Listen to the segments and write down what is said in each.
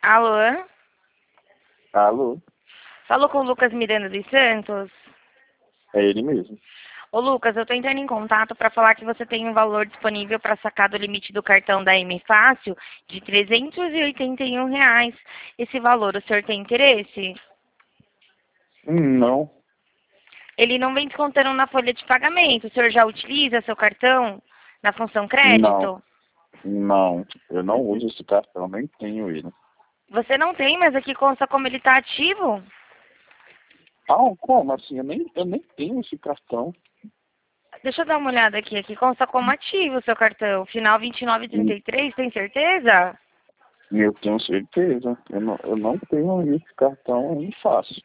Alô? Alô? Falou com o Lucas Miranda dos Santos? É ele mesmo. Ô Lucas, eu tô entrando em contato para falar que você tem um valor disponível para sacar do limite do cartão da M Fácil de R$ 381. Esse valor, o senhor tem interesse? Não, Ele não vem descontando na folha de pagamento. O senhor já utiliza seu cartão na função não, crédito? não. Eu não uso esse cartão, nem tenho ele. Você não tem, mas aqui consta como ele está ativo. Ah, como assim? Eu nem tenho esse cartão. Deixa eu dar uma olhada aqui. Aqui consta como ativo o seu cartão. Final E 2933, tem certeza? eu tenho certeza. Eu não tenho esse cartão, é fácil.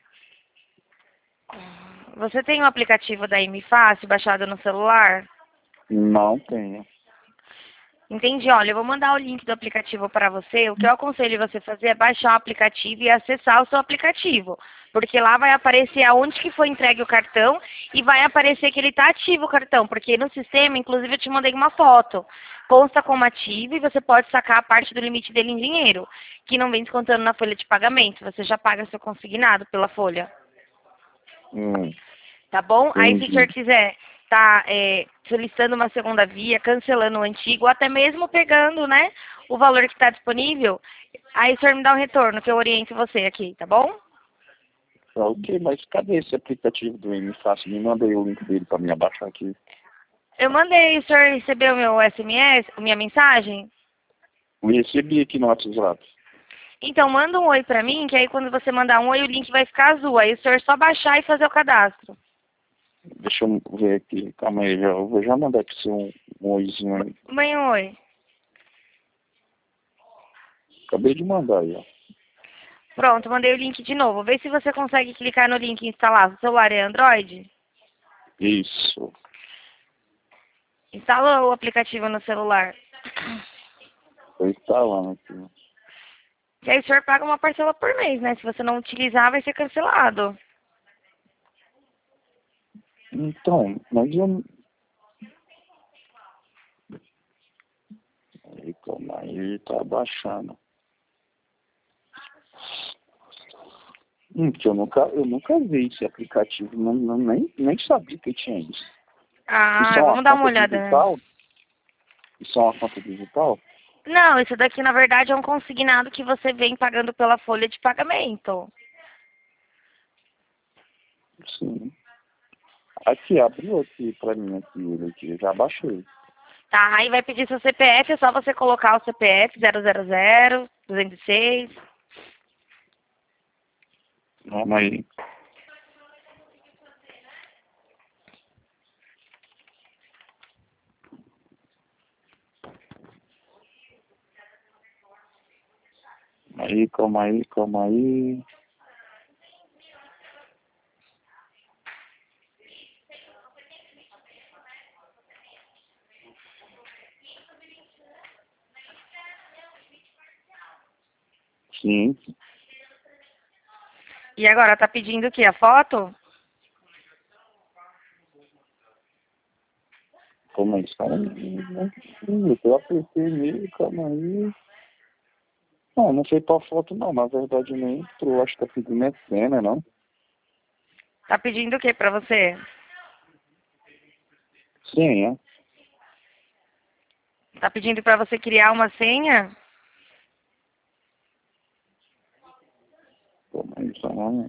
Você tem o aplicativo da M Fácil baixado no celular? Não tenho. Entendi. Olha, eu vou mandar o link do aplicativo para você. O que eu aconselho você fazer é baixar o aplicativo e acessar o seu aplicativo. Porque lá vai aparecer aonde que foi entregue o cartão e vai aparecer que ele está ativo o cartão. Porque no sistema, inclusive, eu te mandei uma foto. Consta como ativo e você pode sacar a parte do limite dele em dinheiro, que não vem descontando na folha de pagamento. Você já paga seu consignado pela folha. Hum, Tá bom? Aí se o senhor entendi. quiser tá solicitando uma segunda via, cancelando o antigo, ou até mesmo pegando, né, o valor que está disponível, aí o senhor me dá um retorno, que eu oriento você aqui, tá bom? Tá ok, mas cadê esse aplicativo do M-Fácil? Me manda aí o link dele pra me abaixar aqui. Eu mandei, o senhor recebeu o meu SMS, minha mensagem? Eu recebi aqui no WhatsApp. Então manda um oi pra mim, que aí quando você mandar um oi, o link vai ficar azul. Aí o senhor só baixar e fazer o cadastro. Deixa eu ver aqui. Calma aí, eu vou já mandar aqui um oizinho aí. Mãe, um oi. Acabei de mandar aí, ó. Pronto, mandei o link de novo. Vê se você consegue clicar no link e instalar. O celular é Android? Isso. Instala o aplicativo no celular. Tô instalando aqui. E aí o senhor paga uma parcela por mês, né? Se você não utilizar, vai ser cancelado. Então, mas eu. Aí, calma aí, tá baixando. Que eu nunca vi esse aplicativo, nem sabia que tinha isso. Isso Ah, é uma vamos dar uma conta olhada. digital? Isso é uma conta digital? Não, isso daqui na verdade é um consignado que você vem pagando pela folha de pagamento. Sim. Aqui, abriu aqui pra mim aqui, ele aqui, já baixei. Tá, aí vai pedir seu CPF, é só você colocar o CPF 000-206. Calma aí. Aí, calma aí, calma aí. Sim, E agora, tá pedindo o quê? A foto? calma aí, calma aí. Eu apertei nele, calma aí. Não foi pra foto não, na verdade nem entrou, acho que tá pedindo é cena, não? Tá pedindo o quê pra você? Sim, é. Tá pedindo pra você criar uma senha? Calma aí, só não.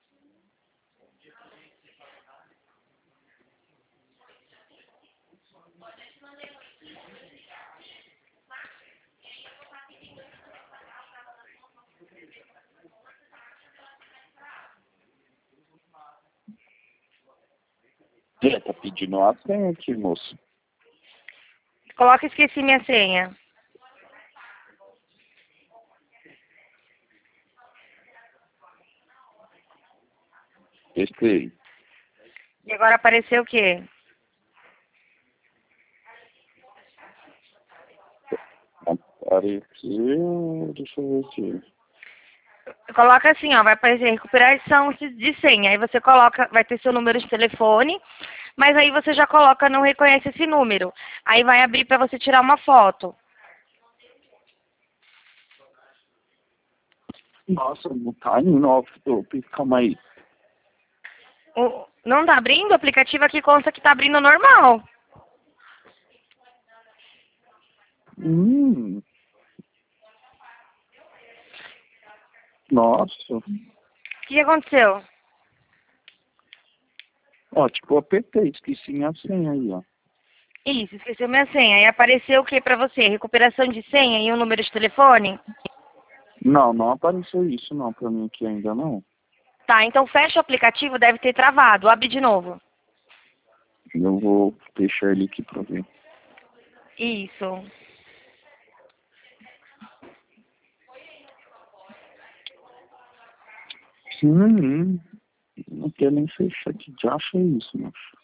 Tá pedindo uma senha aqui, moço. Coloca esqueci minha senha. Esse E agora apareceu o quê? apareceu, deixa eu ver aqui. Coloca assim, ó, vai aparecer recuperação de senha. Aí você coloca, vai ter seu número de telefone, mas aí você já coloca, não reconhece esse número. Aí vai abrir para você tirar uma foto. Nossa, não tá indo, ó, calma aí. Não tá abrindo? O aplicativo aqui consta que tá abrindo normal. Nossa. O que aconteceu? Ó, tipo, eu apertei, esqueci minha senha aí, ó. Isso, esqueceu minha senha. E apareceu o que pra você? Recuperação de senha e o número de telefone? Não, não apareceu isso não pra mim aqui ainda não. Tá, então fecha o aplicativo, deve ter travado. Abre de novo. Eu vou deixar ele aqui pra ver. Isso. Não quero nem fechar, que já acha isso, macho.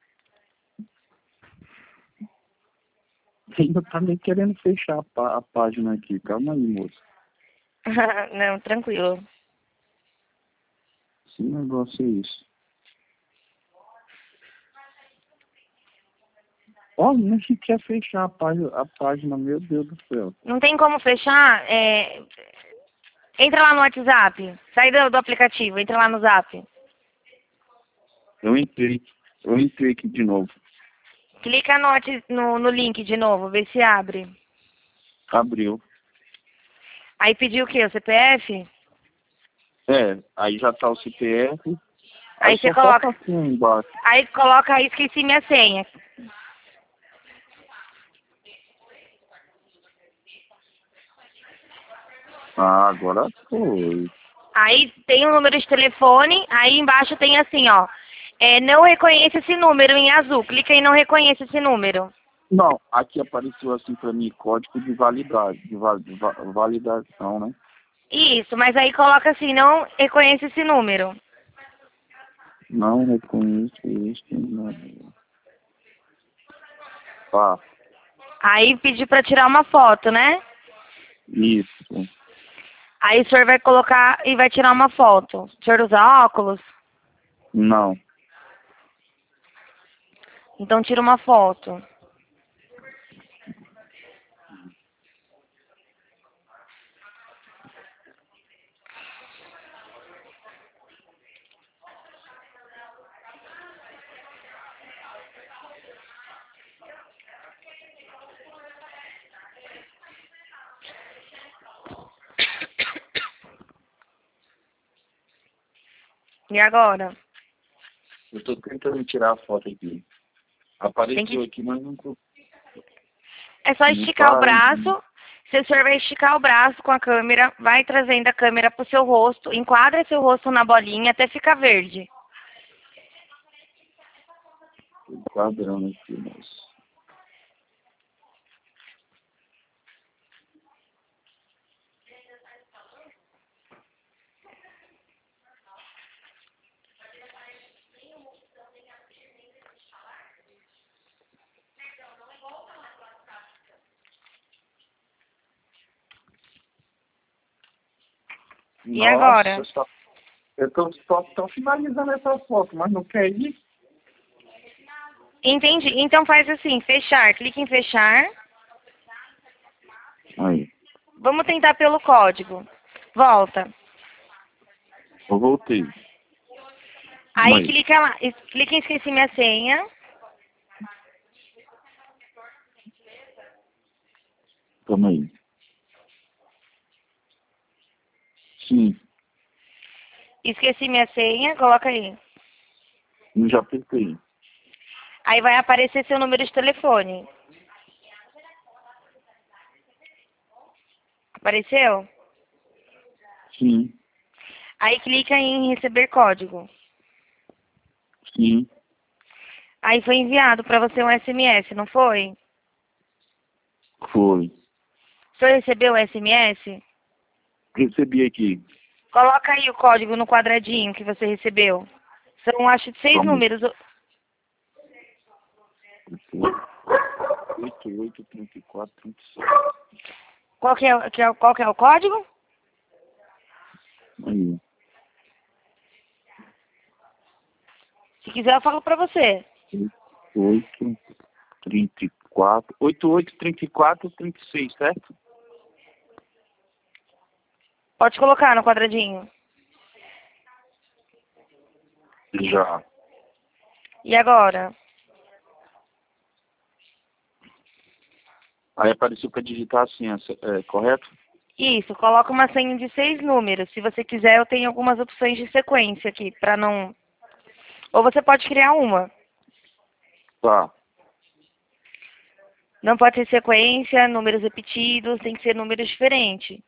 Ainda tá nem querendo fechar a página aqui. Calma aí, moço. Não, tranquilo. Que negócio é isso? Ó, nem que quer fechar a página, meu Deus do céu. Não tem como fechar? Entra lá no WhatsApp. Sai do aplicativo, entra lá no Zap. Eu entrei aqui de novo. Clica no link de novo, vê se abre. Abriu. Aí pediu o quê? O CPF? É, aí já tá o CPF. Aí você só coloca. falta assim embaixo. Aí coloca aí, esqueci minha senha. Ah, agora foi. Aí tem o número de telefone, aí embaixo tem assim, ó. Não reconheça esse número em azul. Clica em não reconheça esse número. Não, aqui apareceu assim pra mim código de validade, validação, né? Isso, mas aí coloca assim, não reconheça esse número. Não reconheço este número. Pá, Aí pediu pra tirar uma foto, né? isso. Aí o senhor vai colocar e vai tirar uma foto. O senhor usa óculos? Não. Então tira uma foto. E agora? Eu tô tentando tirar a foto aqui. Apareceu aqui, mas não tô. É só Não esticar o tá. braço. Se o senhor vai esticar o braço com a câmera, vai trazendo a câmera pro seu rosto, enquadra seu rosto na bolinha até ficar verde. Quadrão aqui, moço. E agora? Nossa, eu tô finalizando essa foto, mas não quer ir? Entendi. Então faz assim, fechar. Clique em fechar. Aí, Vamos tentar pelo código. Volta. eu voltei. Aí clica lá, clica em esqueci minha senha. Calma aí. Sim, Esqueci minha senha, coloca aí. eu já apertei. Aí vai aparecer seu número de telefone. Apareceu? Sim, Aí clica em receber código. sim, Aí foi enviado para você um SMS, não foi? foi. O senhor recebeu o SMS? Recebi aqui. Coloca aí o código no quadradinho que você recebeu. São, acho, 6 Calma aí. números. 88, 34, 36. Qual que é o código? Aí. Se quiser, eu falo para você. 88, 34. 88, 34, 36, certo? Pode colocar no quadradinho. Já. E agora? Aí apareceu para digitar assim, correto? Isso, coloca uma senha de 6 números. Se você quiser, eu tenho algumas opções de sequência aqui, para não... Ou você pode criar uma. Tá. Não pode ser sequência, números repetidos, tem que ser números diferentes.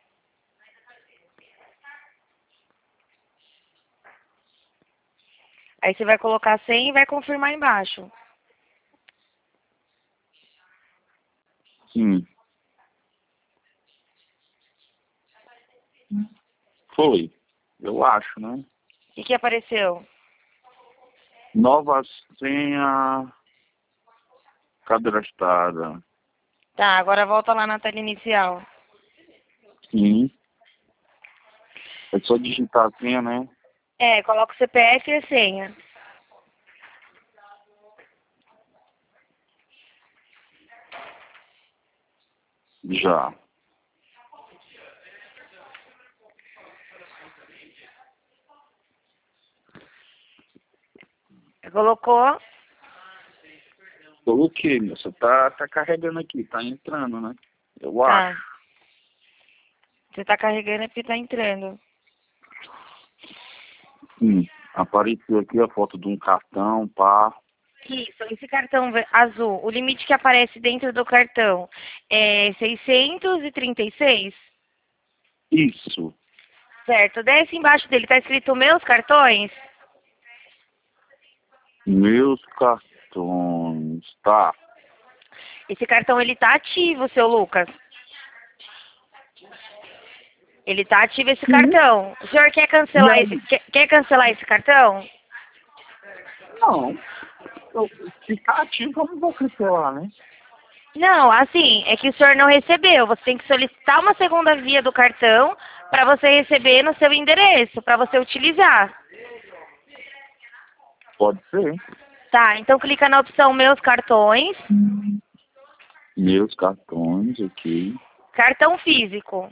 Aí você vai colocar a senha e vai confirmar embaixo. Sim. Foi. Eu acho, né? O que apareceu? Nova senha cadastrada. Tá, agora volta lá na tela inicial. Sim. É só digitar a senha, né? É, coloca o CPF e a senha. Já. Colocou? Coloquei, moça. Tá carregando aqui, tá entrando, né? Eu Tá. acho. Você tá carregando é porque tá entrando. Sim. Apareceu aqui a foto de um cartão, pá. Isso, esse cartão azul, o limite que aparece dentro do cartão é 636? Isso. Certo. Desce embaixo dele, tá escrito meus cartões? Meus cartões. Tá. Esse cartão, ele tá ativo, seu Lucas. Ele tá ativo esse Sim. cartão. O senhor quer cancelar Não. quer cancelar esse cartão? Não. Se tá ativo, eu não vou cancelar, né? Não, assim, é que o senhor não recebeu. Você tem que solicitar uma segunda via do cartão para você receber no seu endereço, para você utilizar. Pode ser. Tá, então clica na opção meus cartões, Meus cartões, ok. cartão físico.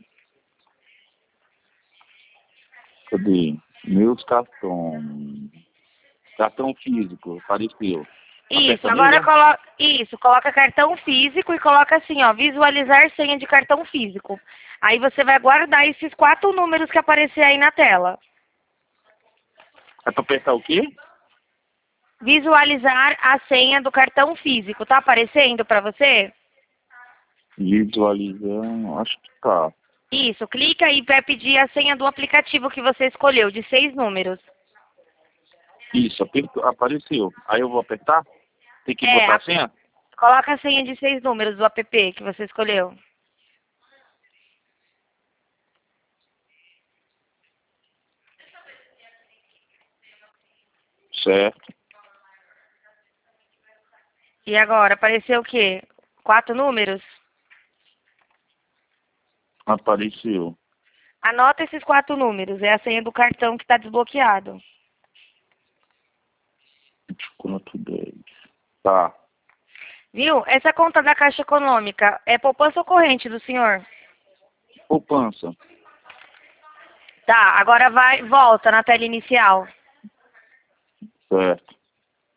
Cadê? Meus cartões. Cartão físico, apareceu. Isso, Aperta agora nele? coloca cartão físico e coloca assim, ó, visualizar senha de cartão físico. Aí você vai guardar esses 4 números que aparecer aí na tela. É pra apertar o quê? Visualizar a senha do cartão físico. Tá aparecendo para você? Visualizando, acho que tá. Isso, clica e vai pedir a senha do aplicativo que você escolheu, de 6 números. Isso, apareceu. Aí eu vou apertar? Tem que É, botar a senha? coloca a senha de 6 números do app que você escolheu. Certo. E agora, apareceu o quê? 4 números? Apareceu. Anota esses 4 números, é a senha do cartão que está desbloqueado. 24, 10. Tá. Viu? Essa conta da Caixa Econômica é poupança ou corrente do senhor? Poupança. Tá, agora volta na tela inicial. Certo.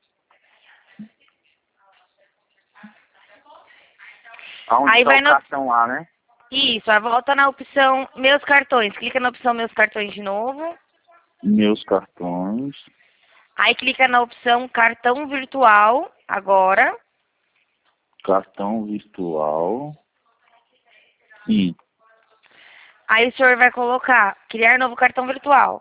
Aonde Aí tá vai o no... cartão lá, né? Isso, aí volta na opção meus cartões. Clica na opção meus cartões de novo. Meus cartões. Aí clica na opção cartão virtual, agora. Cartão virtual. Sim. Aí o senhor vai colocar criar novo cartão virtual.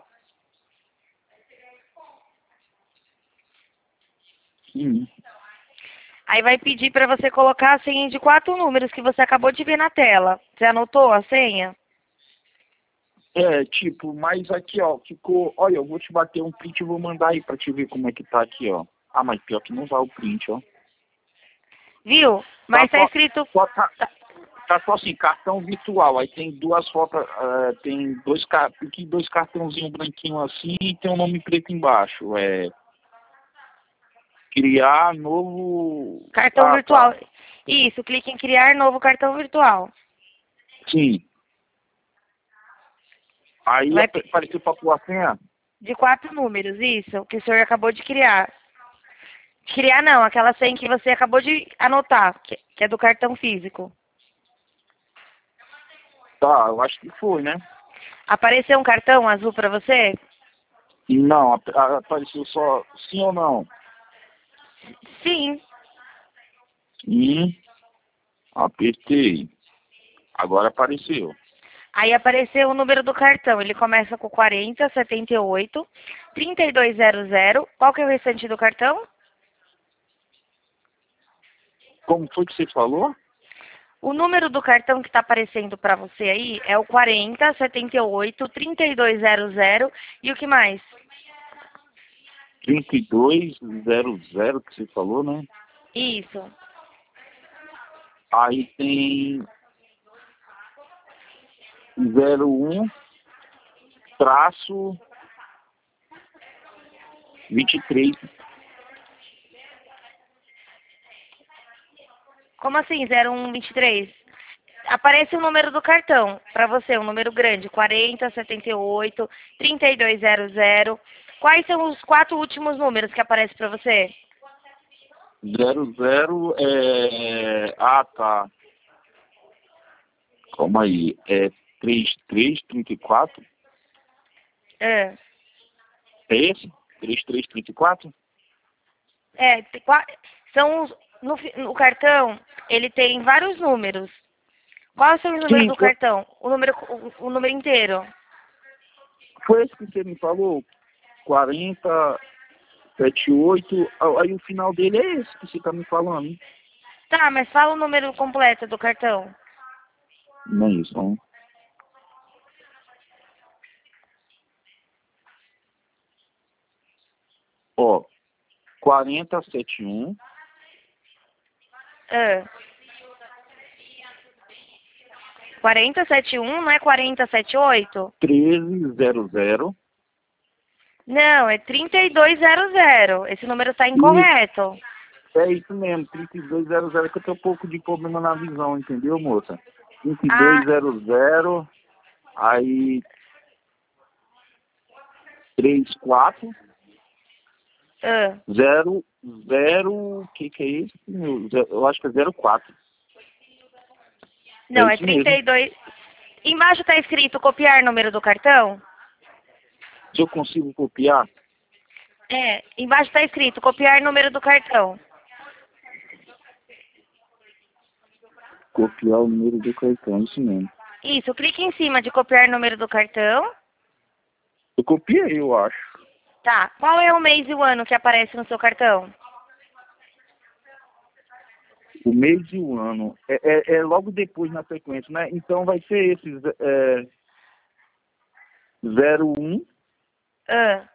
Sim. Aí vai pedir para você colocar a senha de 4 números que você acabou de ver na tela. Você anotou a senha? É, tipo, mas aqui, ó, ficou... Olha, eu vou te bater um print e vou mandar aí pra te ver como é que tá aqui, ó. Ah, mas pior que não vai o print, ó. Viu? Tá Mas tá só, escrito... tá só assim, cartão virtual. Aí tem duas fotos, tem dois cartãozinhos branquinhos assim e tem um nome preto embaixo. É... Criar novo... Cartão Ah, virtual. tá. Isso, clique em criar novo cartão virtual. Sim. Aí Vai apareceu para pôr a senha. de 4 números, isso, que o senhor acabou de criar. Criar não, aquela senha que você acabou de anotar, que é do cartão físico. Tá, eu acho que foi, né? Apareceu um cartão azul para você? Não, apareceu só sim ou não. Sim. Apertei. Agora apareceu. Aí apareceu o número do cartão. Ele começa com 40, 78, 3200. Qual que é o restante do cartão? Como foi que você falou? O número do cartão que está aparecendo para você aí é o 40, 78, 3200 e o que mais? 3200 que você falou, né? Isso. Aí tem 01 traço 23. Como assim 0123? Aparece o número do cartão para você, um número grande, 40, 78, 3200. Quais são os 4 últimos números que aparecem para você? 00 é. Ah, tá. Calma aí. É 3334? É, É esse? 3334? são no cartão, ele tem vários números. Quais são os números Sim, do cartão? O número inteiro. foi esse que você me falou. 40, 78. Aí o final dele é esse que você tá me falando. Tá, mas fala o número completo do cartão. Não é isso, não. Ó, 4071 É. 4071, não é 4078? 1300. Não, é 3200. Esse número está Isso, incorreto. é isso mesmo, 3200 que eu tenho um pouco de problema na visão, entendeu, moça? Ah, 2200, aí 34, ah. 00, o que é isso? Eu acho que é 04. É Não, é isso mesmo. 32. Embaixo está escrito copiar número do cartão? Se eu consigo copiar, É, embaixo está escrito copiar número do cartão. copiar o número do cartão, isso mesmo. Isso, clique em cima de copiar número do cartão. Eu copiei, eu acho. Tá, qual é o mês e o ano que aparece no seu cartão? O mês e o ano. É logo depois na sequência, né? Então vai ser esses 01, Ah,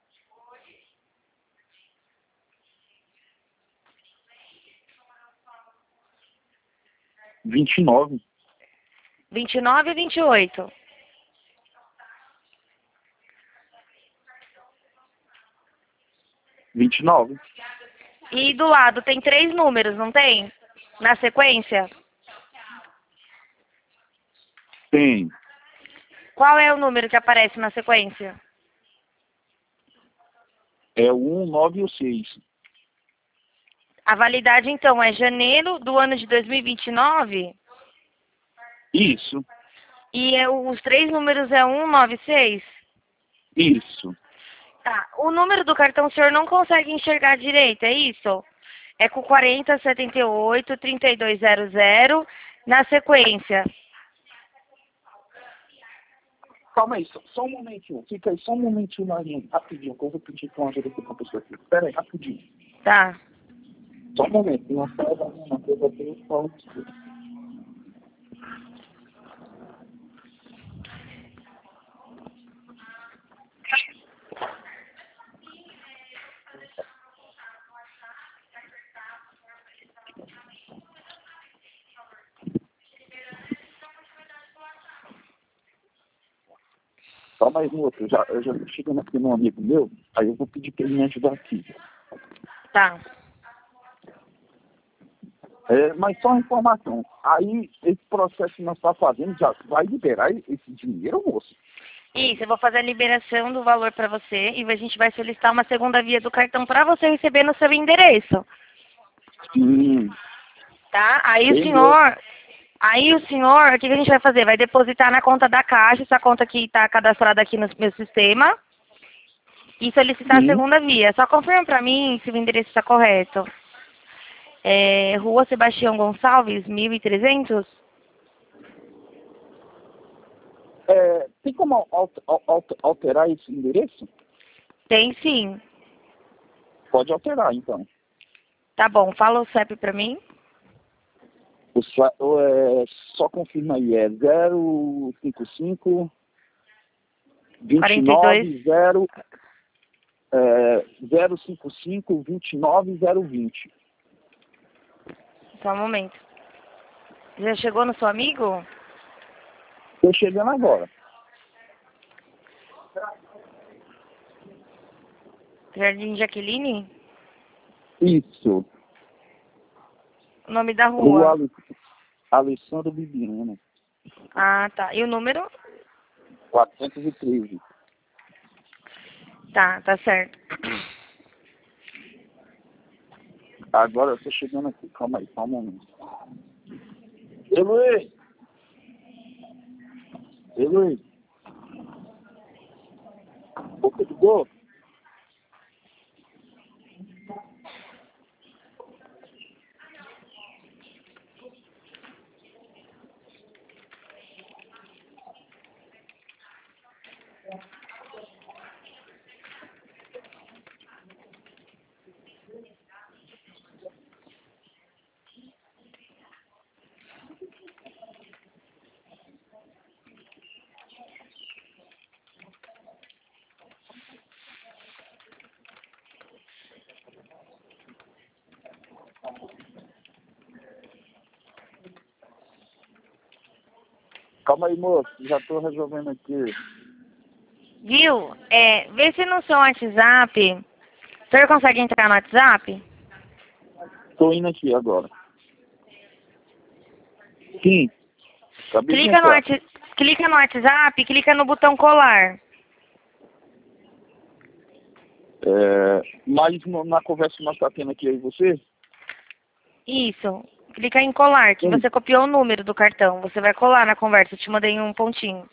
29. 29 e 28. 29. E do lado tem 3 números, não tem? Na sequência? Tem. Qual é o número que aparece na sequência? É o 1, 9 e o 6. A validade, então, é janeiro do ano de 2029? Isso. E os 3 números é 196? Isso. Tá. O número do cartão o senhor não consegue enxergar direito, é isso? É com 40, 78, 3200 na sequência. Calma aí, só um momentinho. Fica aí só um momentinho na linha. Rapidinho, que eu vou pedir com uma ajuda aqui pra pessoa aqui. Espera aí, rapidinho. Tá. Só um momento. Não sai da minha coisa aqui, eu falo com você. Calma aí, moço. Eu já tô chegando aqui num amigo meu, aí eu vou pedir pra ele me ajudar aqui. Tá. Mas só uma informação. Aí, esse processo que nós estamos fazendo já vai liberar esse dinheiro, moço? Isso, eu vou fazer a liberação do valor para você e a gente vai solicitar uma segunda via do cartão para você receber no seu endereço, Hum, tá? entendeu? Aí o senhor, o que que a gente vai fazer? Vai depositar na conta da Caixa, essa conta que está cadastrada aqui no meu sistema, e solicitar a Sim. segunda via. Só confirma para mim se o endereço está correto. É, Rua Sebastião Gonçalves, 1300? Tem como alterar esse endereço? Tem sim. Pode alterar, então. Tá bom, fala o CEP para mim. Só confirma aí, é 055 42. 29 0, 055 29 020. Só um momento. Já chegou no seu amigo? Estou chegando agora. Jardim Jaqueline? Isso. O nome da Rua rua? Alessandro Bibiano, Ah, tá. E o número? 413. Tá certo. Agora eu estou chegando aqui. Calma aí, só um momento. Ei, Luiz! Ei, Luiz! Boca de gol? Calma aí, moço. Já estou resolvendo aqui. Viu? Vê se no seu WhatsApp. O senhor consegue entrar no WhatsApp? Estou indo aqui agora. Sim. Acabei de Clica no, entrar. clica no WhatsApp, clica no botão colar. Mas na conversa que nós está tendo aqui, aí você? Isso. Clica em colar, que Sim. você copiou o número do cartão. Você vai colar na conversa. Eu te mandei um pontinho.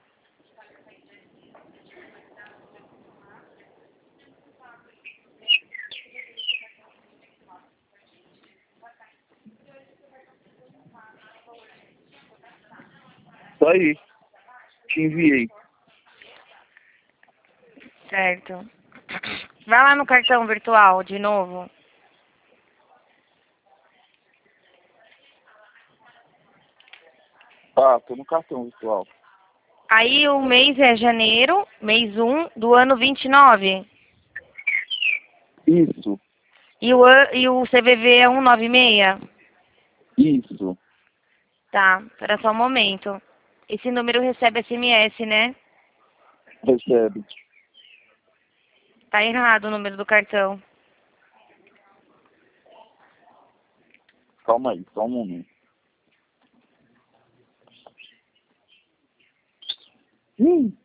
Tá aí. Te enviei. Certo. Vai lá no cartão virtual de novo. Ah, tô no cartão virtual. Aí o mês é janeiro, mês 1 do ano 29. Isso. E o CVV é 196? Isso. Tá, espera só um momento. Esse número recebe SMS, né? Recebe. Tá errado o número do cartão. Calma aí, só um momento. Hum,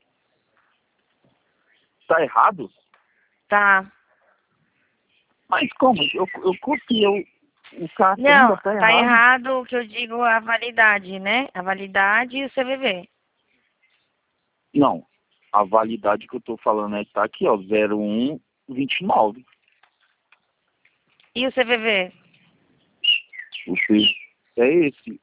tá errado? Tá. Mas como? Eu copiei o cartão, ainda Não, tá tá errado? errado o que eu digo a validade, né? A validade e o CVV. Não. A validade que eu tô falando é tá aqui, ó, 0129. E o CVV? O C é esse.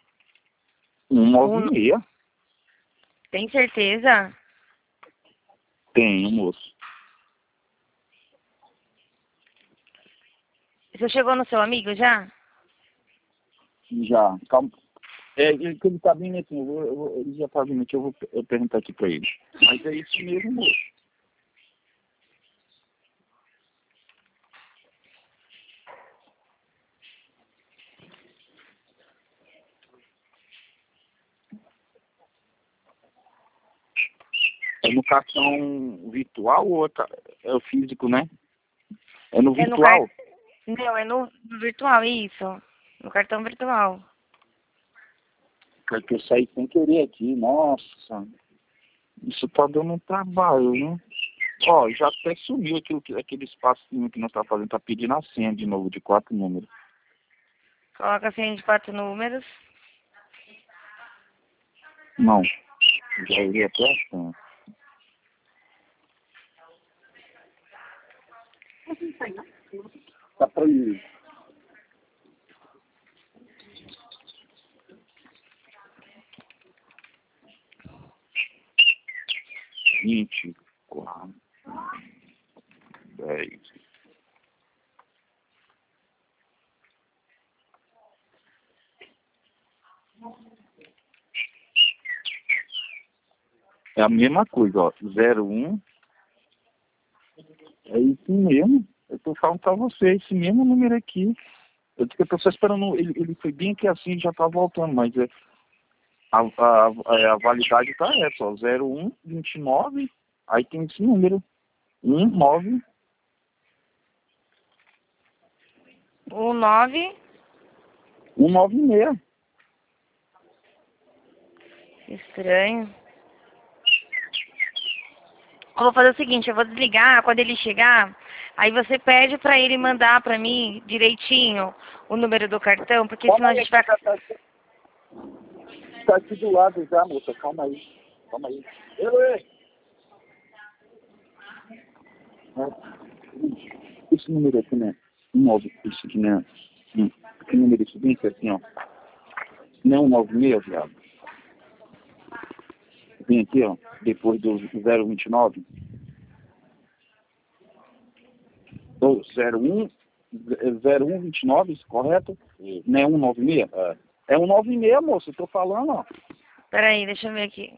Um, 196. tem certeza? Tenho, moço. Você chegou no seu amigo já? Já. Calma. Ele tá vindo aqui, ele já tá vindo aqui, eu perguntar aqui pra ele. Mas é isso mesmo, moço. É no cartão virtual ou é o físico, né? É no É no car... virtual? Não, é no virtual, isso. No cartão virtual. Porque eu saí sem querer aqui, nossa. Isso tá dando um trabalho, né? Ó, já até sumiu aquele espacinho que nós tá fazendo. Tá pedindo a senha de novo, de 4 números. Coloca a senha de 4 números. Não. Já iria até a senha. Tá proibido. Vinte, 4, 10. É a mesma coisa, ó. 01. É isso mesmo. Eu tô falando pra você, esse mesmo número aqui. Eu tô só esperando. Ele foi bem aqui assim, já tá voltando, mas a validade tá essa, ó. 01, 29. Aí tem esse número. 19. 19. 196. Estranho. Eu vou fazer o seguinte, eu vou desligar, quando ele chegar, aí você pede pra ele mandar pra mim direitinho o número do cartão, porque senão a gente vai... Tá aqui do lado já, moça. Calma aí. Calma aí. Ei! Esse número aqui, né? 9, esse aqui, né? Que número é esse? Bem assim, ó. Não 96, viado. Vem aqui, ó. Depois do 029. Ou 0129, correto? Não é 196? É 196, moço. Eu tô falando, ó. Peraí, deixa eu ver aqui.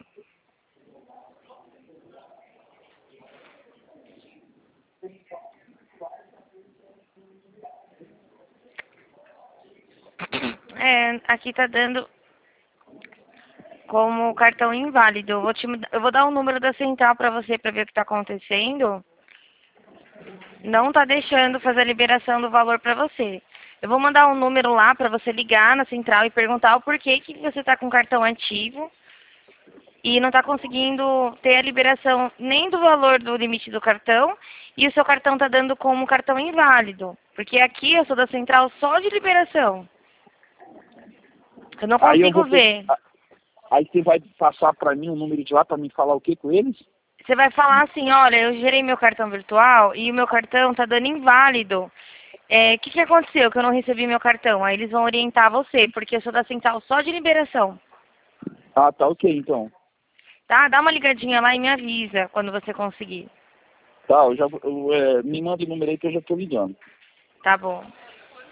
É, aqui tá dando como cartão inválido. Eu vou dar o número da central pra você pra ver o que tá acontecendo. Não tá deixando fazer a liberação do valor pra você. Eu vou mandar um número lá pra você ligar na central e perguntar o porquê que você tá com cartão ativo e não tá conseguindo ter a liberação nem do valor do limite do cartão e o seu cartão tá dando como cartão inválido. Porque aqui eu sou da central só de liberação. Eu não Aí eu consigo vou ter... ver. Aí você vai passar pra mim o número de lá pra me falar o que com eles? Você vai falar assim, olha, eu gerei meu cartão virtual e o meu cartão tá dando inválido. O que aconteceu que eu não recebi meu cartão? Aí eles vão orientar você, porque eu sou da central só de liberação. Ah, tá ok, então. Tá? Dá uma ligadinha lá e me avisa quando você conseguir. Tá, me manda o número aí que eu já tô ligando. Tá bom.